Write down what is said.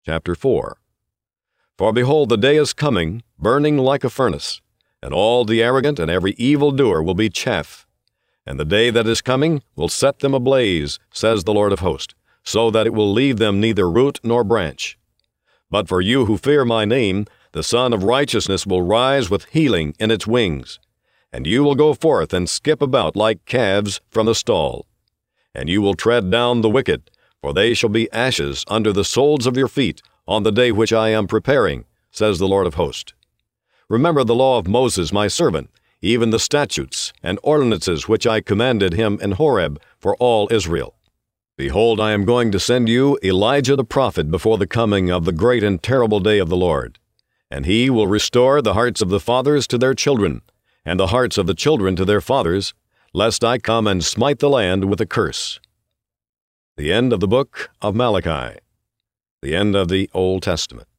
Chapter 4. For behold, the day is coming, burning like a furnace, and all the arrogant and every evildoer will be chaff. And the day that is coming will set them ablaze, says the Lord of hosts, so that it will leave them neither root nor branch. But for you who fear my name, the Son of Righteousness will rise with healing in its wings. And you will go forth and skip about like calves from the stall. And you will tread down the wicked, for they shall be ashes under the soles of your feet on the day which I am preparing, says the Lord of hosts. Remember the law of Moses my servant, even the statutes and ordinances which I commanded him in Horeb for all Israel. Behold, I am going to send you Elijah the prophet before the coming of the great and terrible day of the Lord. And he will restore the hearts of the fathers to their children, and the hearts of the children to their fathers, lest I come and smite the land with a curse. The end of the book of Malachi. The end of the Old Testament.